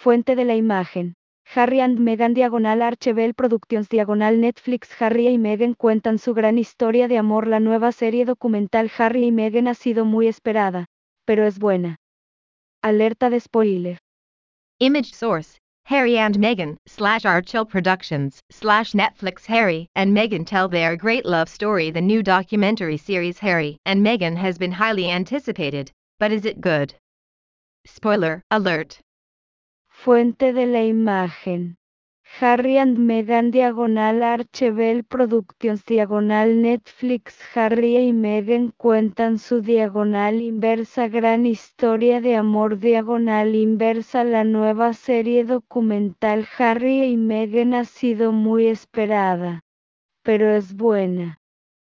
Fuente de la imagen. Harry and Meghan /Archebell Productions /Netflix. Harry y Meghan cuentan su gran historia de amor. La nueva serie documental Harry y Meghan ha sido muy esperada, pero es buena. Alerta de spoiler. Image source: Harry and Meghan /Archebell Productions /Netflix. Harry and Meghan tell their great love story. The new documentary series Harry and Meghan has been highly anticipated, but is it good? Spoiler alert. Fuente de la imagen. Harry and Meghan /Archebell Productions /Netflix. Harry y Meghan cuentan su inversa gran historia de amor inversa. La nueva serie documental Harry y Meghan ha sido muy esperada, pero es buena.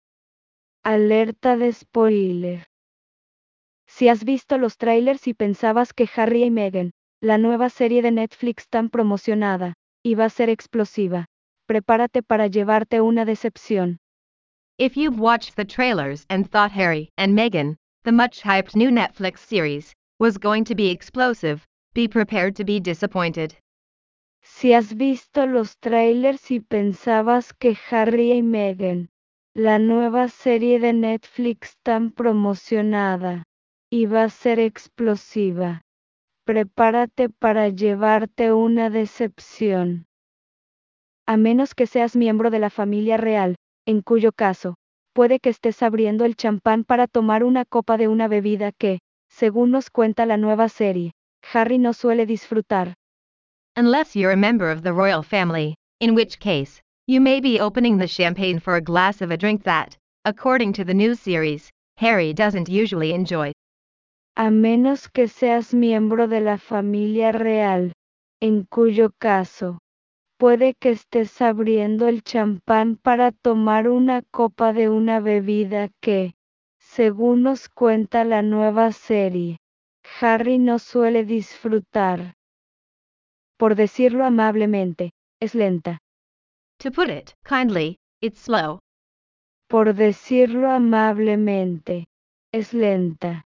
Alerta de spoiler. Si has visto los trailers y pensabas que Harry y Meghan, la nueva serie de Netflix tan promocionada, iba a ser explosiva, prepárate para llevarte una decepción. If you've watched the trailers and thought Harry and Meghan, the much-hyped new Netflix series, was going to be explosive, be prepared to be disappointed. Si has visto los trailers y pensabas que Harry y Meghan, la nueva serie de Netflix tan promocionada, iba a ser explosiva, prepárate para llevarte una decepción. A menos que seas miembro de la familia real, en cuyo caso, puede que estés abriendo el champán para tomar una copa de una bebida que, según nos cuenta la nueva serie, Harry no suele disfrutar. Unless you're a member of the royal family, in which case, you may be opening the champagne for a glass of a drink that, according to the new series, Harry doesn't usually enjoy. A menos que seas miembro de la familia real, en cuyo caso, puede que estés abriendo el champán para tomar una copa de una bebida que, según nos cuenta la nueva serie, Harry no suele disfrutar. Por decirlo amablemente, es lenta. To put it kindly, it's slow. Por decirlo amablemente, es lenta.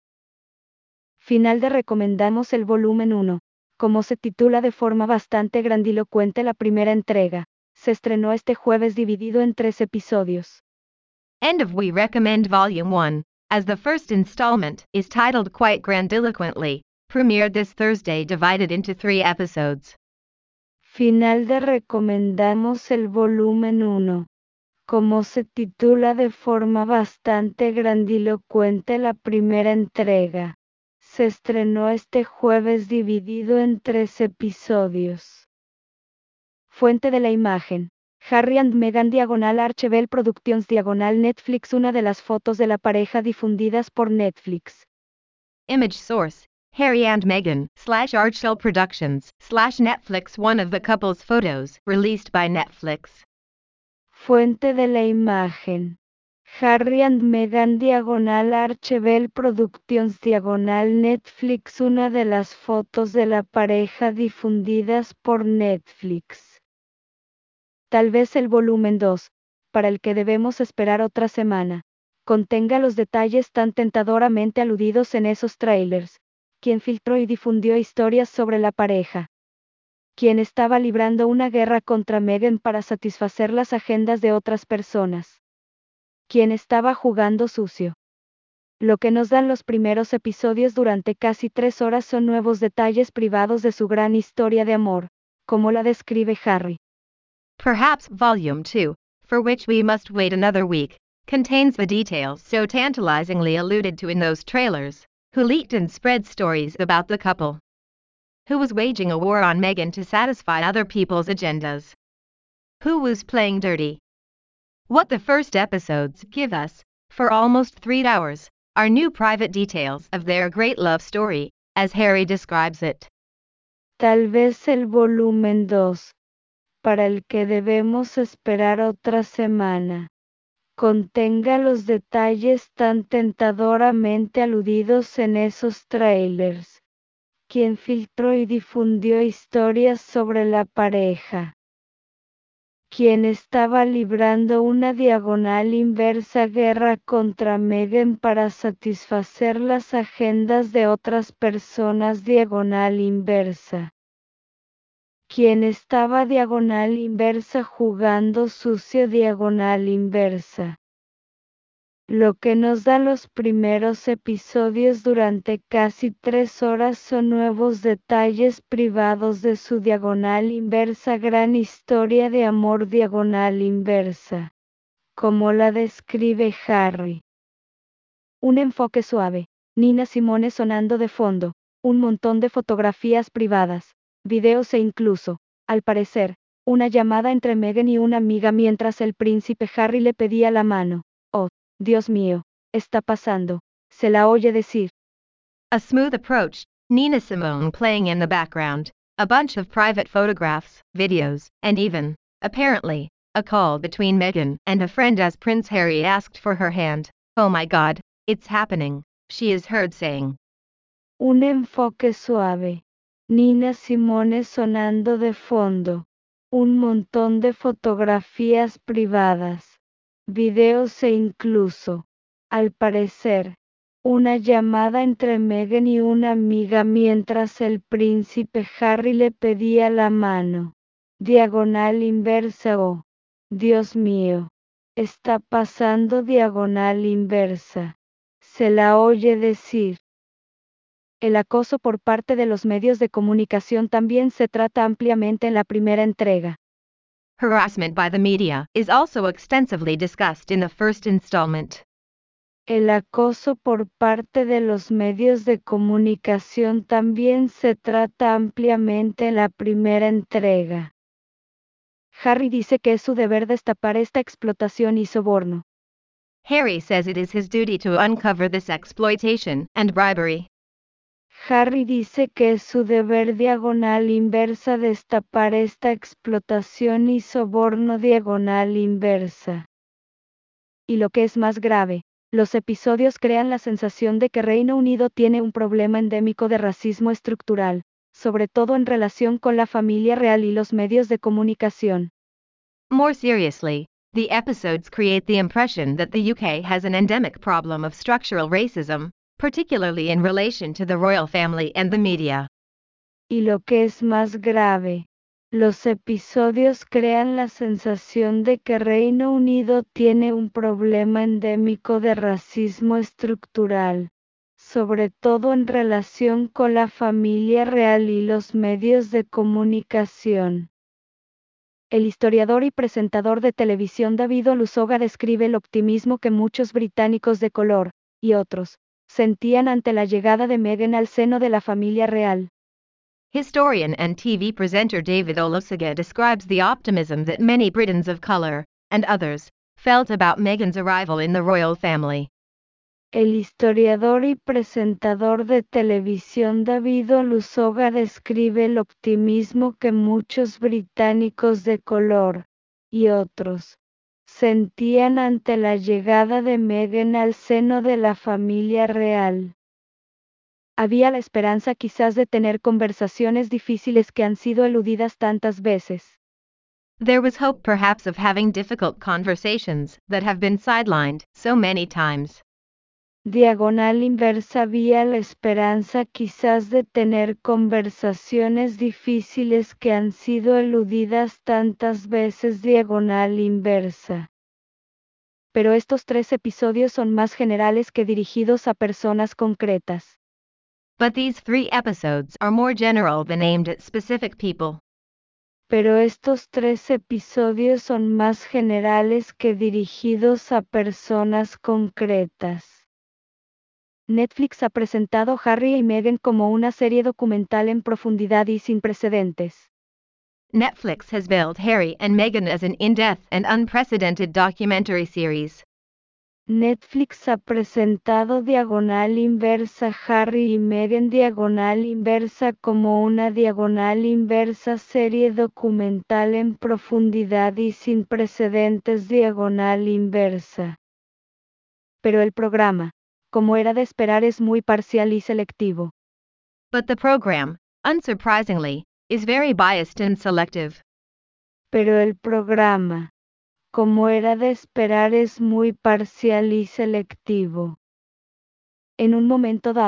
Final de recomendamos el volumen 1. Como se titula de forma bastante grandilocuente la primera entrega, se estrenó este jueves dividido en 3 episodios. End of we recommend volume 1, as the first installment is titled quite grandiloquently, premiered this Thursday divided into 3 episodes. Final de recomendamos el volumen 1. Como se titula de forma bastante grandilocuente la primera entrega, se estrenó este jueves dividido en 3 episodios. Fuente de la imagen. Harry and Meghan /Archebell Productions /Netflix. Una de las fotos de la pareja difundidas por Netflix. Image source: Harry and Meghan /Archebell Productions /Netflix. One of the couple's photos released by Netflix. Fuente de la imagen. Harry and Meghan /Archebell Productions /Netflix. Una de las fotos de la pareja difundidas por Netflix. Tal vez el volumen 2, para el que debemos esperar otra semana, contenga los detalles tan tentadoramente aludidos en esos trailers. Quien filtró y difundió historias sobre la pareja. Quien estaba librando una guerra contra Meghan para satisfacer las agendas de otras personas. Quien estaba jugando sucio. Lo que nos dan los primeros episodios durante casi 3 horas son nuevos detalles privados de su gran historia de amor, como la describe Harry. Perhaps volume 2, for which we must wait another week, contains the details so tantalizingly alluded to in those trailers, who leaked and spread stories about the couple. Who was waging a war on Meghan to satisfy other people's agendas? Who was playing dirty? What the first episodes give us, for almost 3 hours, are new private details of their great love story, as Harry describes it. Tal vez el volumen 2, para el que debemos esperar otra semana, contenga los detalles tan tentadoramente aludidos en esos trailers. Quien filtró y difundió historias sobre la pareja. Quien estaba librando una inversa guerra contra Meghan para satisfacer las agendas de otras personas inversa. quien estaba diagonal inversa jugando sucio diagonal inversa. Lo que nos da los primeros episodios durante casi 3 horas son nuevos detalles privados de su diagonal inversa, gran historia de amor diagonal inversa, como la describe Harry. Un enfoque suave, Nina Simone sonando de fondo, un montón de fotografías privadas, videos e incluso, al parecer, una llamada entre Meghan y una amiga mientras el príncipe Harry le pedía la mano. Oh, Dios mío, está pasando, se la oye decir. A smooth approach, Nina Simone playing in the background, a bunch of private photographs, videos, and even, apparently, a call between Meghan and a friend as Prince Harry asked for her hand. Oh my God, it's happening, she is heard saying. Un enfoque suave, Nina Simone sonando de fondo, un montón de fotografías privadas, videos e incluso, al parecer, una llamada entre Meghan y una amiga mientras el príncipe Harry le pedía la mano. Diagonal inversa. Oh, Dios mío, está pasando diagonal inversa. Se la oye decir. El acoso por parte de los medios de comunicación también se trata ampliamente en la primera entrega. Harassment by the media is also extensively discussed in the first installment. El acoso por parte de los medios de comunicación también se trata ampliamente en la primera entrega. Harry dice que es su deber destapar esta explotación y soborno. Harry says it is his duty to uncover this exploitation and bribery. Harry dice que es su deber diagonal inversa destapar esta explotación y soborno diagonal inversa. Y lo que es más grave, los episodios crean la sensación de que Reino Unido tiene un problema endémico de racismo estructural, sobre todo en relación con la familia real y los medios de comunicación. More seriously, the episodes create the impression that the UK has an endemic problem of structural racism, particularly in relation to the royal family and the media. Y lo que es más grave, los episodios crean la sensación de que Reino Unido tiene un problema endémico de racismo estructural, sobre todo en relación con la familia real y los medios de comunicación. El historiador y presentador de televisión David Olusoga describe el optimismo que muchos británicos de color, y otros, sentían ante la llegada de Meghan al seno de la familia real. Historian and TV presenter David Olusoga describes the optimism that many Britons of color, and others, felt about Meghan's arrival in the royal family. El historiador y presentador de televisión David Olusoga describe el optimismo que muchos británicos de color, y otros, sentían ante la llegada de Meghan al seno de la familia real. Había la esperanza quizás de tener conversaciones difíciles que han sido eludidas tantas veces. There was hope perhaps of having difficult conversations that have been sidelined so many times. Diagonal inversa. Había la esperanza quizás de tener conversaciones difíciles que han sido eludidas tantas veces. Diagonal inversa. Pero estos 3 episodios son más generales que dirigidos a personas concretas. But these 3 episodes are more general than aimed at specific people. Pero estos 3 episodios son más generales que dirigidos a personas concretas. Netflix ha presentado Harry y Meghan como una serie documental en profundidad y sin precedentes. Netflix has billed Harry and Meghan as an in-depth and unprecedented documentary series. Netflix ha presentado diagonal inversa Harry y Meghan diagonal inversa como una diagonal inversa serie documental en profundidad y sin precedentes. Diagonal inversa. Pero el programa, como era de esperar, es muy parcial y selectivo. But the program, unsurprisingly, is very biased and selective. Pero el programa, como era de esperar, es muy parcial y selectivo. En un momento dado,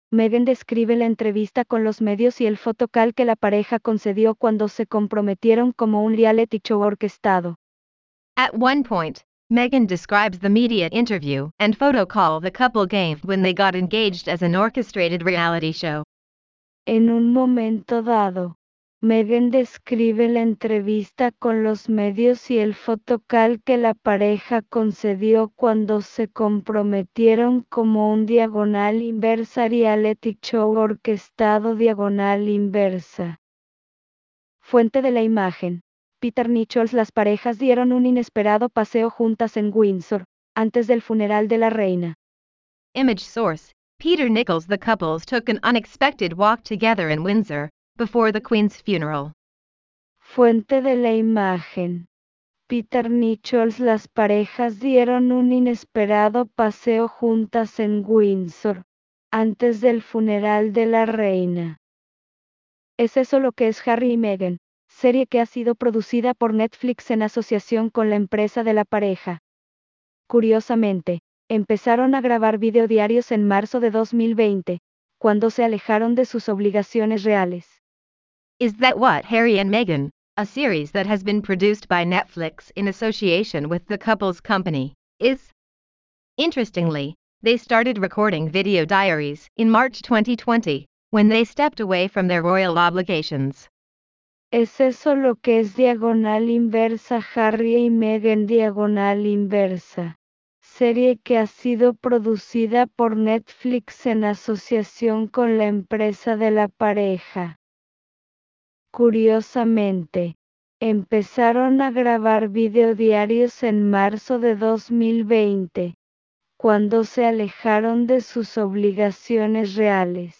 Meghan describe la entrevista con los medios y el photocall que la pareja concedió cuando se comprometieron como un reality show orquestado. At one point, Meghan describes the media interview and photo call the couple gave when they got engaged as an orchestrated reality show. En un momento dado, Meghan describe la entrevista con los medios y el photocall que la pareja concedió cuando se comprometieron como un diagonal inversa reality show orquestado diagonal inversa. Fuente de la imagen. Peter Nichols. Las parejas dieron un inesperado paseo juntas en Windsor, antes del funeral de la reina. Image source: Peter Nichols. The couples took an unexpected walk together in Windsor, before the Queen's funeral. Fuente de la imagen. Peter Nichols. Las parejas dieron un inesperado paseo juntas en Windsor, antes del funeral de la reina. ¿Es eso lo que es Harry y Meghan? Serie que ha sido producida por Netflix en asociación con la empresa de la pareja. Curiosamente, empezaron a grabar videodiarios en marzo de 2020, cuando se alejaron de sus obligaciones reales. Is That What Harry and Meghan, a series that has been produced by Netflix in association with the couple's company, is? Interestingly, they started recording video diaries in March 2020, when they stepped away from their royal obligations. ¿Es eso lo que es diagonal inversa Harry y Meghan diagonal inversa? Serie que ha sido producida por Netflix en asociación con la empresa de la pareja. Curiosamente, empezaron a grabar videodiarios en marzo de 2020, cuando se alejaron de sus obligaciones reales.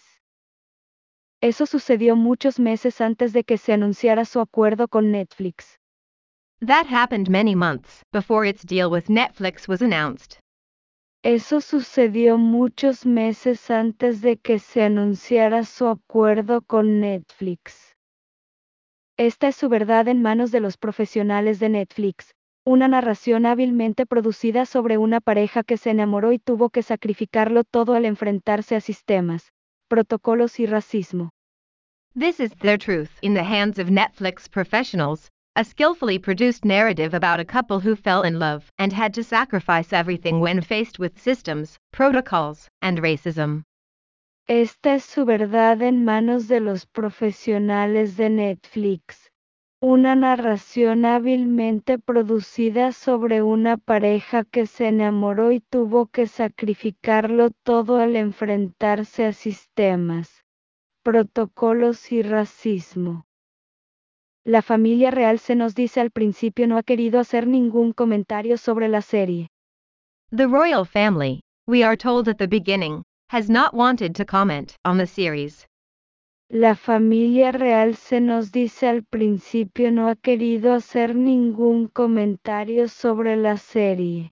Eso sucedió muchos meses antes de que se anunciara su acuerdo con Netflix. That happened many months before its deal with Netflix was announced. Eso sucedió muchos meses antes de que se anunciara su acuerdo con Netflix. Esta es su verdad en manos de los profesionales de Netflix, una narración hábilmente producida sobre una pareja que se enamoró y tuvo que sacrificarlo todo al enfrentarse a sistemas, protocolos y racismo. This is their truth in the hands of Netflix professionals, a skillfully produced narrative about a couple who fell in love and had to sacrifice everything when faced with systems, protocols, and racism. Esta es su verdad en manos de los profesionales de Netflix. Una narración hábilmente producida sobre una pareja que se enamoró y tuvo que sacrificarlo todo al enfrentarse a sistemas, protocolos y racismo. La familia real, se nos dice al principio, no ha querido hacer ningún comentario sobre la serie. The royal family, we are told at the beginning, has not wanted to comment on the series. La familia real, se nos dice al principio, no ha querido hacer ningún comentario sobre la serie.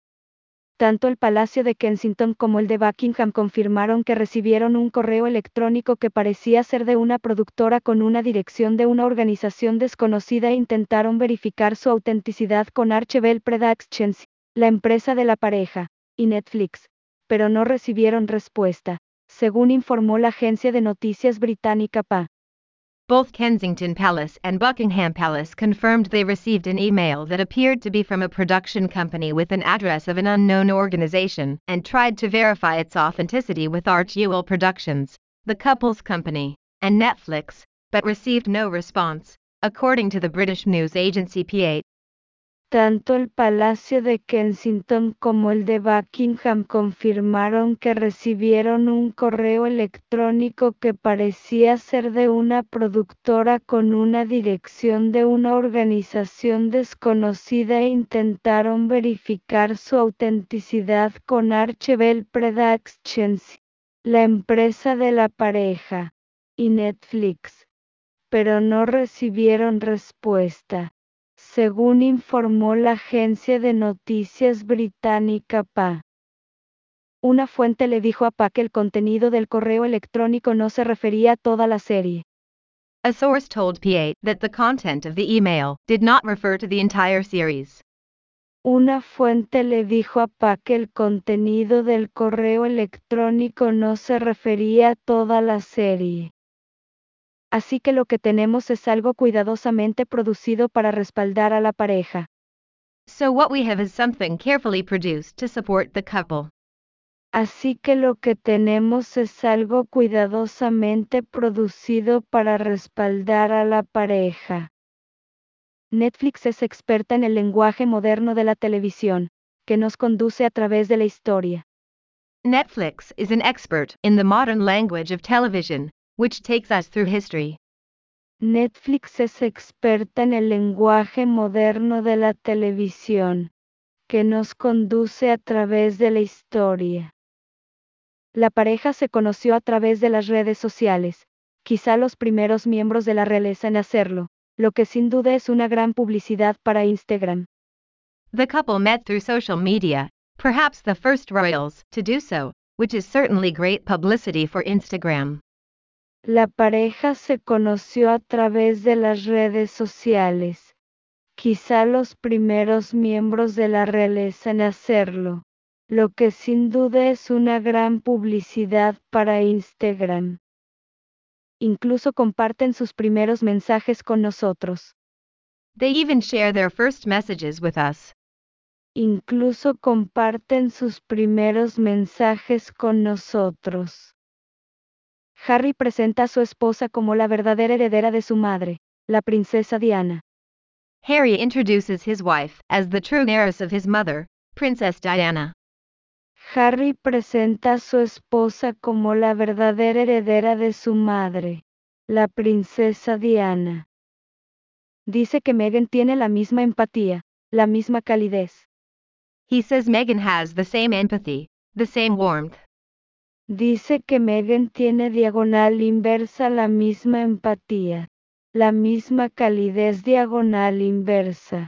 Tanto el Palacio de Kensington como el de Buckingham confirmaron que recibieron un correo electrónico que parecía ser de una productora con una dirección de una organización desconocida e intentaron verificar su autenticidad con Archewell Productions, la empresa de la pareja, y Netflix, pero no recibieron respuesta, según informó la agencia de noticias británica PA. Both Kensington Palace and Buckingham Palace confirmed they received an email that appeared to be from a production company with an address of an unknown organization and tried to verify its authenticity with Archewell Productions, the couple's company, and Netflix, but received no response, according to the British news agency PA. Tanto el Palacio de Kensington como el de Buckingham confirmaron que recibieron un correo electrónico que parecía ser de una productora con una dirección de una organización desconocida e intentaron verificar su autenticidad con Archewell Productions, la empresa de la pareja, y Netflix, pero no recibieron respuesta, según informó la agencia de noticias británica PA. Una fuente le dijo a PA que el contenido del correo electrónico no se refería a toda la serie. A source told PA that the content of the email did not refer to the entire series. Una fuente le dijo a Pa que el contenido del correo electrónico no se refería a toda la serie. Así que lo que tenemos es algo cuidadosamente producido para respaldar a la pareja. So what we have is something carefully produced to support the couple. Así que lo que tenemos es algo cuidadosamente producido para respaldar a la pareja. Netflix es experta en el lenguaje moderno de la televisión, que nos conduce a través de la historia. Netflix is an expert in the modern language of television, which takes us through history. Netflix es experta en el lenguaje moderno de la televisión, que nos conduce a través de la historia. La pareja se conoció a través de las redes sociales, quizá los primeros miembros de la realeza en hacerlo, lo que sin duda es una gran publicidad para Instagram. The couple met through social media, perhaps the first royals to do so, which is certainly great publicity for Instagram. La pareja se conoció a través de las redes sociales, quizá los primeros miembros de la realeza en hacerlo, lo que sin duda es una gran publicidad para Instagram. Incluso comparten sus primeros mensajes con nosotros. They even share their first messages with us. Incluso comparten sus primeros mensajes con nosotros. Harry presenta a su esposa como la verdadera heredera de su madre, la princesa Diana. Harry introduces his wife as the true heiress of his mother, Princess Diana. Harry presenta a su esposa como la verdadera heredera de su madre, la princesa Diana. Dice que Meghan tiene la misma empatía, la misma calidez. He says Meghan has the same empathy, the same warmth. Dice que Meghan tiene diagonal inversa la misma empatía, la misma calidez diagonal inversa.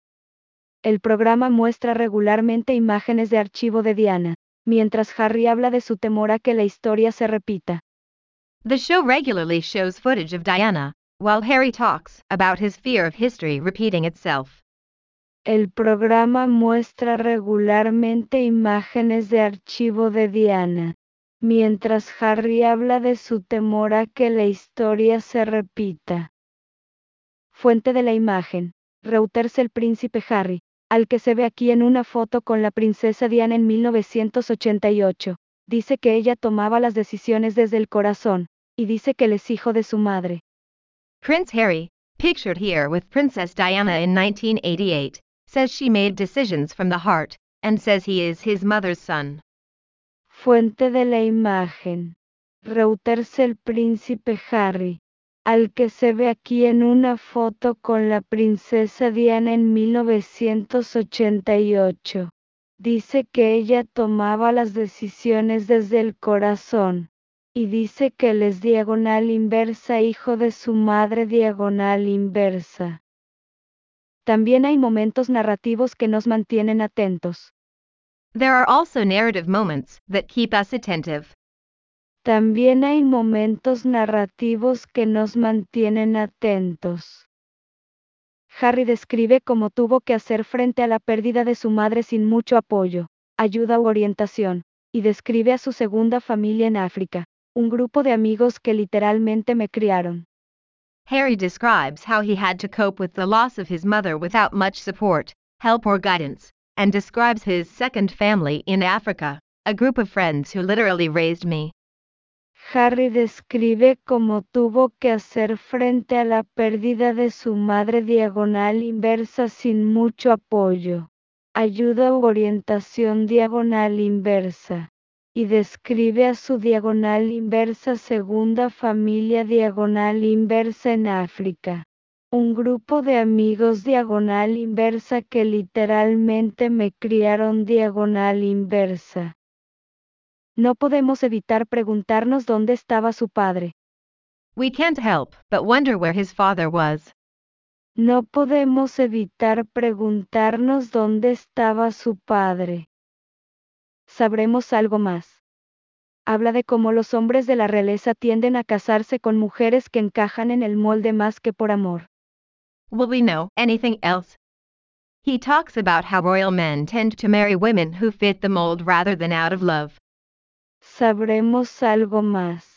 El programa muestra regularmente imágenes de archivo de Diana, mientras Harry habla de su temor a que la historia se repita. The show regularly shows footage of Diana, while Harry talks about his fear of history repeating itself. El programa muestra regularmente imágenes de archivo de Diana, mientras Harry habla de su temor a que la historia se repita. Fuente de la imagen: Reuters. El príncipe Harry, al que se ve aquí en una foto con la princesa Diana en 1988, dice que ella tomaba las decisiones desde el corazón, y dice que él es hijo de su madre. Prince Harry, pictured here with Princess Diana in 1988, says she made decisions from the heart, and says he is his mother's son. Fuente de la imagen: Reuters. El príncipe Harry, al que se ve aquí en una foto con la princesa Diana en 1988, dice que ella tomaba las decisiones desde el corazón, y dice que él es diagonal inversa, hijo de su madre diagonal inversa. También hay momentos narrativos que nos mantienen atentos. There are also narrative moments that keep us attentive. También hay momentos narrativos que nos mantienen atentos. Harry describe cómo tuvo que hacer frente a la pérdida de su madre sin mucho apoyo, ayuda u orientación, y describe a su segunda familia en África, un grupo de amigos que literalmente me criaron. Harry describes how he had to cope with the loss of his mother without much support, help or guidance, and describes his second family in Africa, a group of friends who literally raised me. Harry describe cómo tuvo que hacer frente a la pérdida de su madre diagonal inversa sin mucho apoyo, ayuda u orientación diagonal inversa, y describe a su diagonal inversa segunda familia diagonal inversa en África, un grupo de amigos diagonal inversa que literalmente me criaron diagonal inversa. No podemos evitar preguntarnos dónde estaba su padre. We can't help but wonder where his father was. No podemos evitar preguntarnos dónde estaba su padre. Sabremos algo más. Habla de cómo los hombres de la realeza tienden a casarse con mujeres que encajan en el molde más que por amor. Will we know anything else? He talks about how royal men tend to marry women who fit the mold rather than out of love. Sabremos algo más.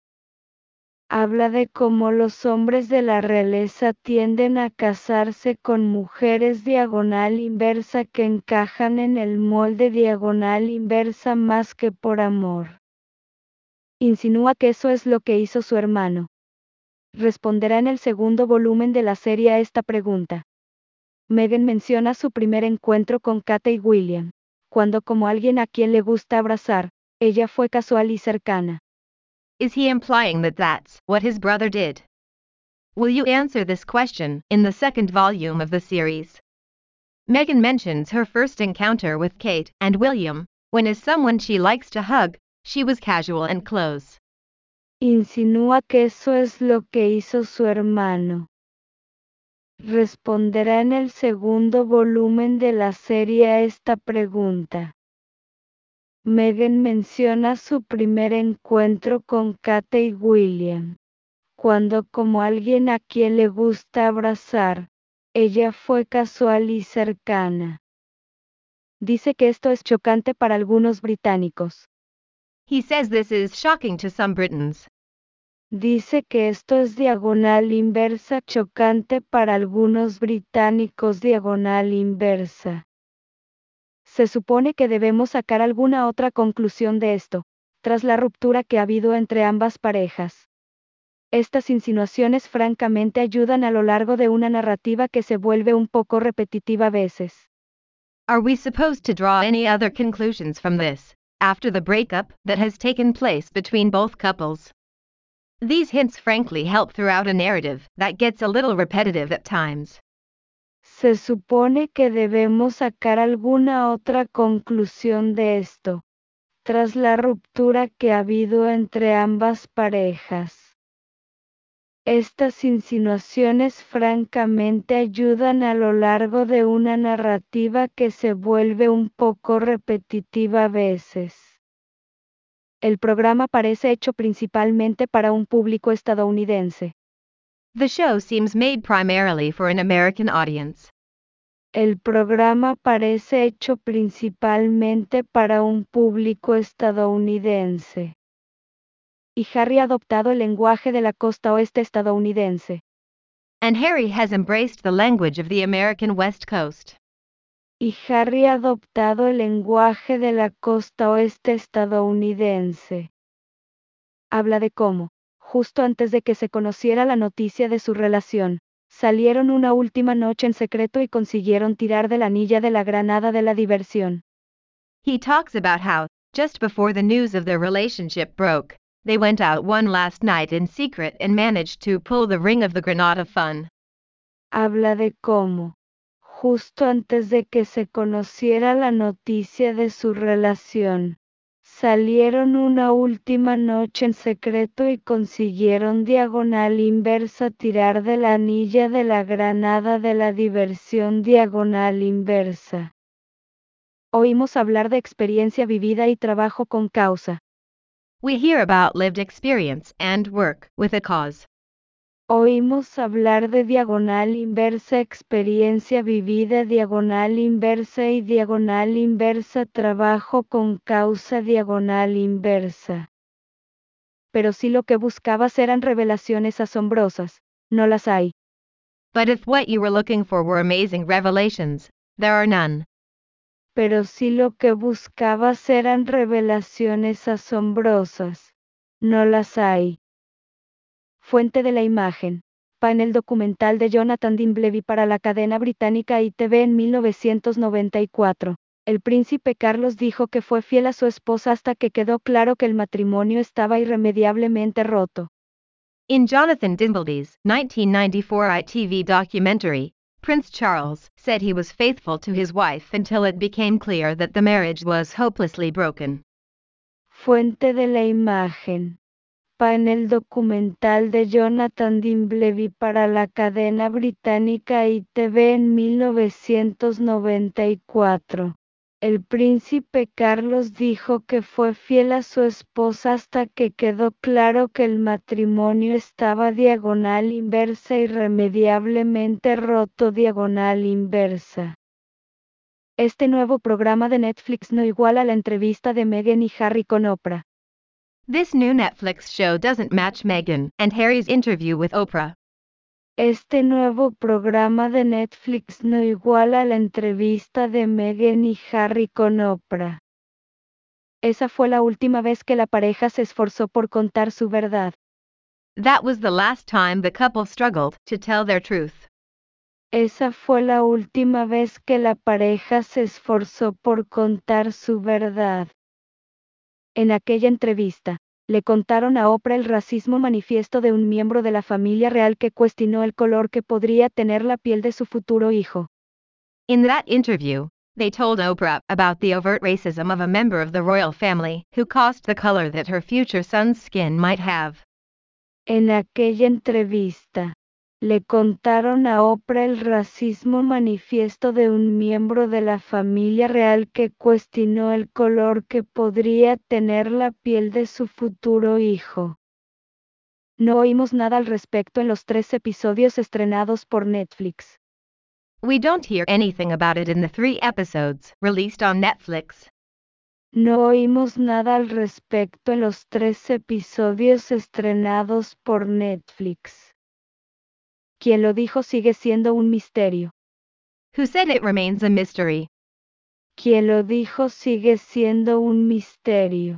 Habla de cómo los hombres de la realeza tienden a casarse con mujeres diagonal inversa que encajan en el molde diagonal inversa más que por amor. Insinúa que eso es lo que hizo su hermano. Responderá en el segundo volumen de la serie a esta pregunta. Meghan menciona su primer encuentro con Kate y William, cuando como alguien a quien le gusta abrazar, ella fue casual y cercana. Is he implying that that's what his brother did? Will you answer this question in the second volume of the series? Meghan mentions her first encounter with Kate and William, when as someone she likes to hug, she was casual and close. Insinúa que eso es lo que hizo su hermano. Responderá en el segundo volumen de la serie a esta pregunta. Meghan menciona su primer encuentro con Kate y William, cuando como alguien a quien le gusta abrazar, ella fue casual y cercana. Dice que esto es chocante para algunos británicos. He says this is shocking to some Britons. Dice que esto es diagonal inversa chocante para algunos británicos diagonal inversa. Se supone que debemos sacar alguna otra conclusión de esto, tras la ruptura que ha habido entre ambas parejas. Estas insinuaciones francamente ayudan a lo largo de una narrativa que se vuelve un poco repetitiva a veces. Are we supposed to draw any other conclusions from this, after the breakup that has taken place between both couples? These hints frankly help throughout a narrative that gets a little repetitive at times. Se supone que debemos sacar alguna otra conclusión de esto, tras la ruptura que ha habido entre ambas parejas. Estas insinuaciones francamente ayudan a lo largo de una narrativa que se vuelve un poco repetitiva a veces. El programa parece hecho principalmente para un público estadounidense. The show seems made primarily for an American audience. El programa parece hecho principalmente para un público estadounidense. Y Harry ha adoptado el lenguaje de la costa oeste estadounidense. And Harry has embraced the language of the American West Coast. Y Harry ha adoptado el lenguaje de la costa oeste estadounidense. Habla de cómo, justo antes de que se conociera la noticia de su relación, salieron una última noche en secreto y consiguieron tirar de la anilla de la granada de la diversión. He talks about how, just before the news of their relationship broke, they went out one last night in secret and managed to pull the ring of the Granada fun. Habla de cómo, justo antes de que se conociera la noticia de su relación, salieron una última noche en secreto y consiguieron diagonal inversa tirar de la anilla de la granada de la diversión diagonal inversa. Oímos hablar de experiencia vivida y trabajo con causa. We hear about lived experience and work with a cause. Oímos hablar de diagonal inversa experiencia vivida diagonal inversa y diagonal inversa trabajo con causa diagonal inversa. Pero si lo que buscabas eran revelaciones asombrosas, no las hay. But if what you were looking for were amazing revelations, there are none. Pero si lo que buscabas eran revelaciones asombrosas, no las hay. Fuente de la imagen. Panel documental de Jonathan Dimbleby para la cadena británica ITV en 1994. El príncipe Carlos dijo que fue fiel a su esposa hasta que quedó claro que el matrimonio estaba irremediablemente roto. In Jonathan Dimbleby's 1994 ITV documentary, Prince Charles said he was faithful to his wife until it became clear that the marriage was hopelessly broken. Fuente de la imagen. Panel documental de Jonathan Dimbleby para la cadena británica ITV en 1994. El príncipe Carlos dijo que fue fiel a su esposa hasta que quedó claro que el matrimonio estaba diagonal inversa irremediablemente roto diagonal inversa. Este nuevo programa de Netflix no iguala la entrevista de Meghan y Harry con Oprah. This new Netflix show doesn't match Meghan and Harry's interview with Oprah. Este nuevo programa de Netflix no iguala la entrevista de Meghan y Harry con Oprah. Esa fue la última vez que la pareja se esforzó por contar su verdad. That was the last time the couple struggled to tell their truth. Esa fue la última vez que la pareja se esforzó por contar su verdad. En aquella entrevista, le contaron a Oprah el racismo manifiesto de un miembro de la familia real que cuestionó el color que podría tener la piel de su futuro hijo. In that interview, they told Oprah about the overt racism of a member of the royal family who caused the color that her future son's skin might have. En aquella entrevista, le contaron a Oprah el racismo manifiesto de un miembro de la familia real que cuestionó el color que podría tener la piel de su futuro hijo. No oímos nada al respecto en los 3 episodios estrenados por Netflix. We don't hear anything about it in the 3 episodes released on Netflix. No oímos nada al respecto en los 3 episodios estrenados por Netflix. Quien lo dijo sigue siendo un misterio. Who said it remains a mystery? Quien lo dijo sigue siendo un misterio.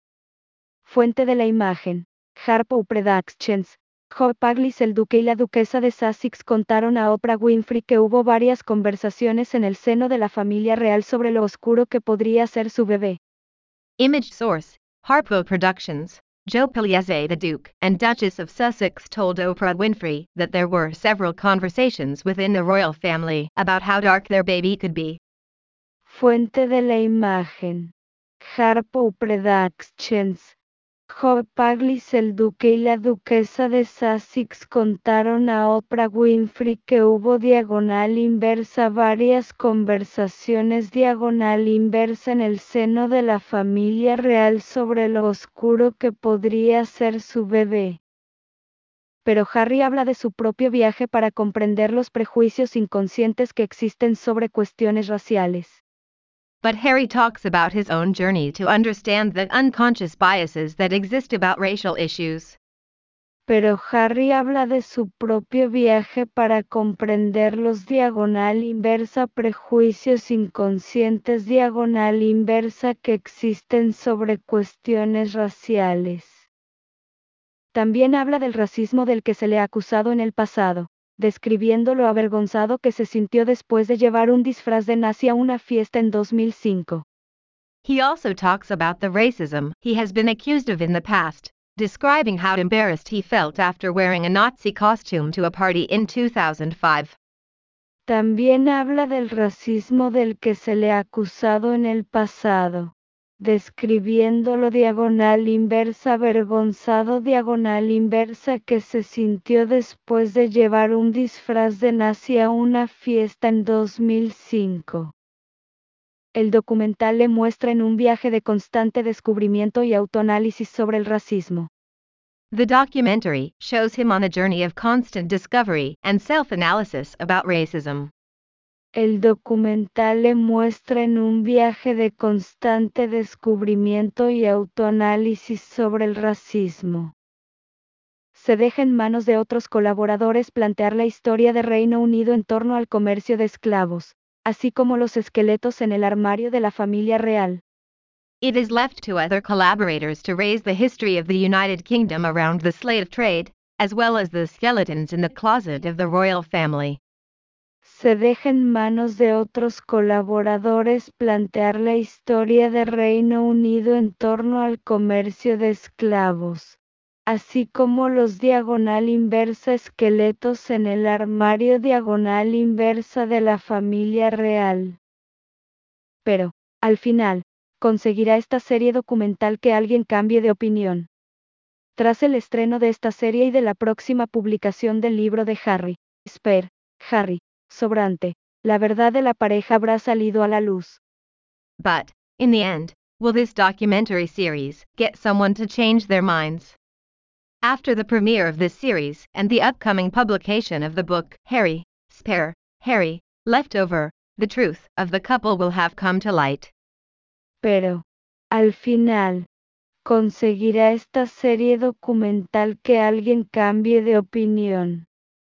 Fuente de la imagen: Harpo Productions. Joe Paglis, el duque y la duquesa de Sussex contaron a Oprah Winfrey que hubo varias conversaciones en el seno de la familia real sobre lo oscuro que podría ser su bebé. Image source: Harpo Productions. Joe Pugliese, the Duke and Duchess of Sussex, told Oprah Winfrey that there were several conversations within the royal family about how dark their baby could be. Fuente de la imagen: Harpo Productions. Joe Paglis, el duque y la duquesa de Sussex contaron a Oprah Winfrey que hubo varias conversaciones en el seno de la familia real sobre lo oscuro que podría ser su bebé. Pero Harry habla de su propio viaje para comprender los prejuicios inconscientes que existen sobre cuestiones raciales. But Harry talks about his own journey to understand the unconscious biases that exist about racial issues. Pero Harry habla de su propio viaje para comprender los prejuicios inconscientes que existen sobre cuestiones raciales. También habla del racismo del que se le ha acusado en el pasado, describiendo lo avergonzado que se sintió después de llevar un disfraz de nazi a una fiesta en 2005. He also talks about the racism he has been accused of in the past, describing how embarrassed he felt after wearing a Nazi costume to a party in 2005. También habla del racismo del que se le ha acusado en el pasado, describiendo lo avergonzado que se sintió después de llevar un disfraz de nazi a una fiesta en 2005. El documental le muestra en un viaje de constante descubrimiento y autoanálisis sobre el racismo. The documentary shows him on a journey of constant discovery and self-analysis about racism. El documental le muestra en un viaje de constante descubrimiento y autoanálisis sobre el racismo. Se deja en manos de otros colaboradores plantear la historia de Reino Unido en torno al comercio de esclavos, así como los esqueletos en el armario de la familia real. It is left to other collaborators to raise the history of the United Kingdom around the slave trade, as well as the skeletons in the closet of the royal family. Se deja en manos de otros colaboradores plantear la historia de Reino Unido en torno al comercio de esclavos, así como los esqueletos en el armario de la familia real. Pero, al final, ¿conseguirá esta serie documental que alguien cambie de opinión? Tras el estreno de esta serie y de la próxima publicación del libro de Harry Harry Sobrante, la verdad de la pareja habrá salido a la luz. But, in the end, will this documentary series get someone to change their minds? After the premiere of this series and the upcoming publication of the book Harry, Spare, Harry, Leftover, the truth of the couple will have come to light. Pero, al final, ¿conseguirá esta serie documental que alguien cambie de opinión?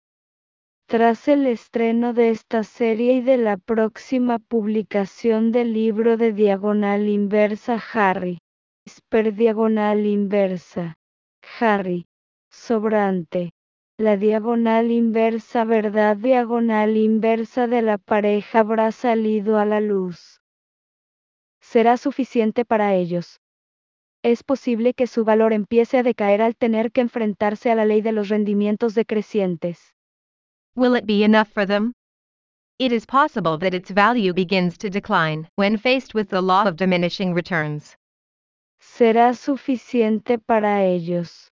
Tras el estreno de esta serie y de la próxima publicación del libro de Diagonal Inversa Harry, Diagonal Inversa, Harry, sobrante, la diagonal inversa verdad diagonal inversa de la pareja habrá salido a la luz. ¿Será suficiente para ellos? Es posible que su valor empiece a decaer al tener que enfrentarse a la ley de los rendimientos decrecientes. Will it be enough for them? It is possible that its value begins to decline when faced with the law of diminishing returns. ¿Será suficiente para ellos?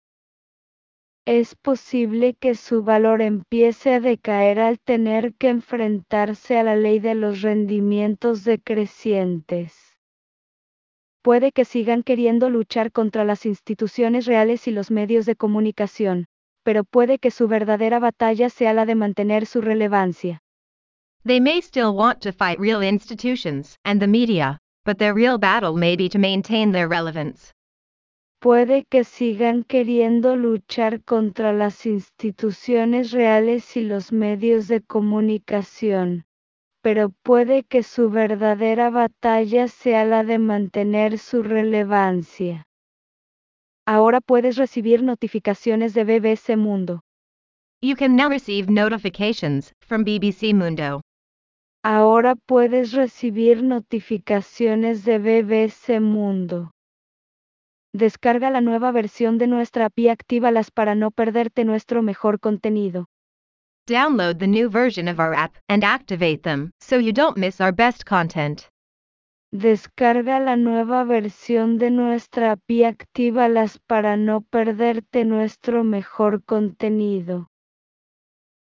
Es posible que su valor empiece a decaer al tener que enfrentarse a la ley de los rendimientos decrecientes. Puede que sigan queriendo luchar contra las instituciones reales y los medios de comunicación, pero puede que su verdadera batalla sea la de mantener su relevancia. They may still want to fight real institutions and the media, but their real battle may be to maintain their relevance. Puede que sigan queriendo luchar contra las instituciones reales y los medios de comunicación, pero puede que su verdadera batalla sea la de mantener su relevancia. Ahora puedes recibir notificaciones de BBC Mundo. You can now receive notifications from BBC Mundo. Ahora puedes recibir notificaciones de BBC Mundo. Descarga la nueva versión de nuestra app y actívalas para no perderte nuestro mejor contenido. Download the new version of our app and activate them so you don't miss our best content. Descarga la nueva versión de nuestra app y actívalas para no perderte nuestro mejor contenido.